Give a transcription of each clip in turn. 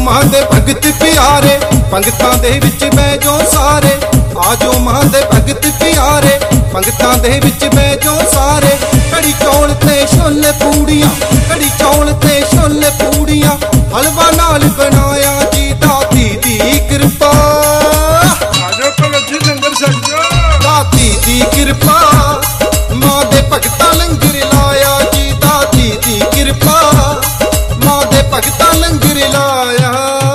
मां दे भगत प्यारे पंगतां दे विच बैजो सारे। आजो मां दे भगत प्यारे पंगतां दे विच बैजो सारे। कड़ी चौल ते छोले पूड़ियां, कड़ी चौल ते छोले पूड़ियां, हलवा नाल बनाया जी दाती दी कृपा। दाती दी कृपा मां दे भगतां लंगर लाया जी दाती दी कृपा। मां दे भगतां लंगर लाया।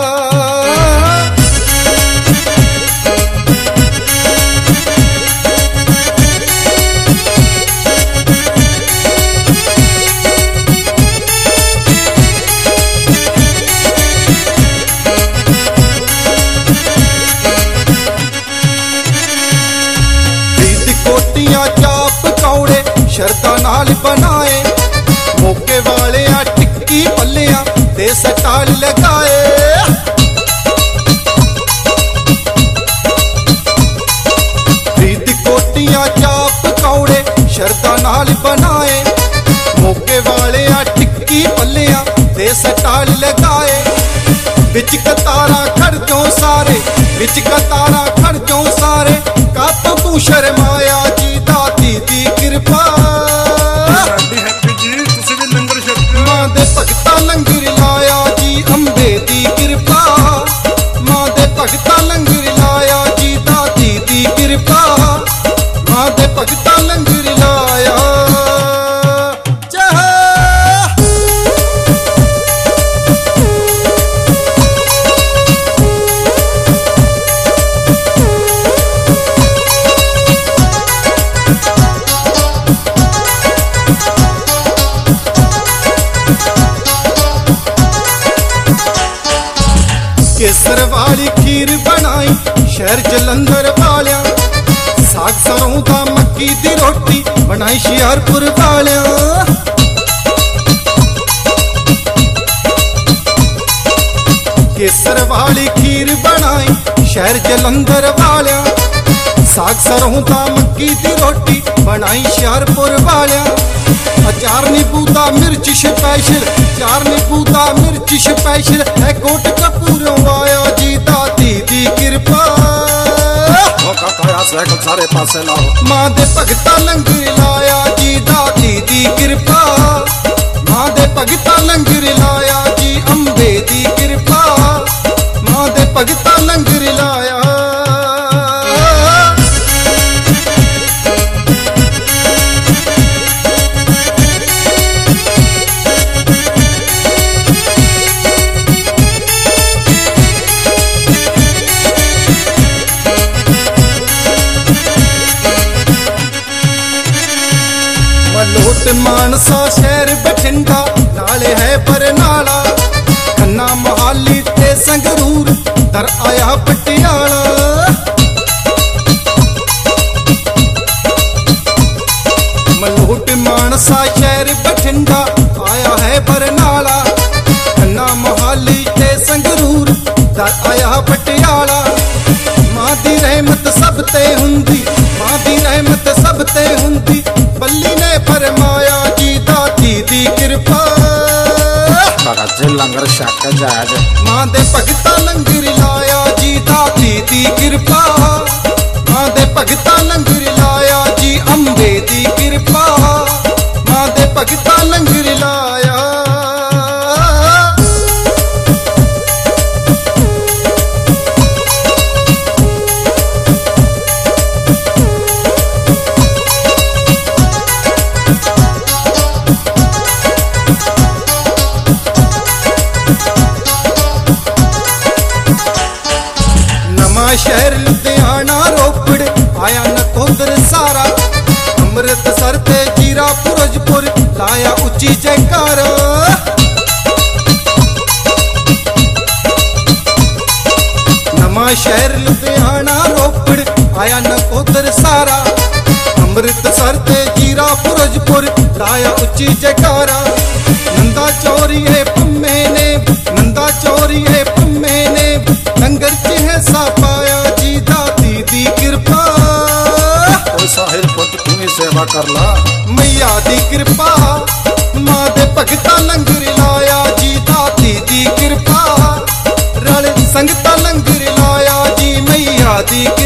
शरदा नाल बनाए मौके वाले टिक्की पल्लियां दे स्टाल लगाए। फरीदकोटियां चाप कौड़े शरदा नाल बनाए मौके वाले टिक्की पल्लियां दे स्टाल लगाए। विच कतारा खड़ जाओ सारे, विच कतारा खड़ जाओ सारे। कप तू शर्माया जी दाती दी कृपा। मां दे भगतां लंगर लाया जी अंबे दी कृपा। मां दे भगतां लंगर लाया जी दाती दी कृपा। मां दे भगतां लंगर लाया। केसर वाली खीर बनाई शहर जलंधर वालिया। साग सरों दा मक्की दी रोटी बनाई शियारपुर वालिया। केसर वाली खीर बनाई शहर जलंधर वालिया। साग सरों दा मक्की दी रोटी बनाई शियारपुर वालिया। अचार नींबू दा मिर्च स्पेशल, चार नींबू दा मिर्च स्पेशल है। कोट कपूरों आया जी दाती दी कृपा। सारे पासे लाओ मां दे भगतां लंगर लाया जी दाती दी कृपा। मां दे भगतां लंगर लाया जी अंबे दी कृपा। मां दे भगतां लंगर लाया। मलोट मानसा शहर बठिंडा नाले है बरनाला। खन्ना मोहाली ते संगरूर दर आया पटियाला। मलोट मानसा शहर बठिंडा आया है बरनाला। खन्ना मोहाली ते संगरूर दर आया पटियाला। मां दी रहमत सब ते हुंदी, मां दी रहमत सब ते हुंदी। बल्ली ने फरमाया जी दाती दी कृपा। लंगर छक जाए मां दे भगतां लंगर लाया जी दाती दी कृपा। मां दे भगतां लंगर लाया जी अंबे दी कृपा। मां दे भगतां लंगर लाया। शहर लुधियाना रोपड़ आया नकोदर सारा। अमृतसर ते जीरा फिरोजपुर लाया उच्ची जयकारा। नवा शहर लुधियाना रोपड़ आया नकोदर सारा। अमृतसर ते जीरा फिरोजपुर लाया उच्ची जयकारा। नंदा चोरी है पम्मे ने, नंदा चोरी है पम्मे ने। लंगर च है सा पाया जी दाती दी कृपा। साहिर पुत तू ही सेवा कर ला मैया दी कृपा। मां दे भगतां लंगर लाया जी दाती दी कृपा। संगता लंगर लाया जी मैया दी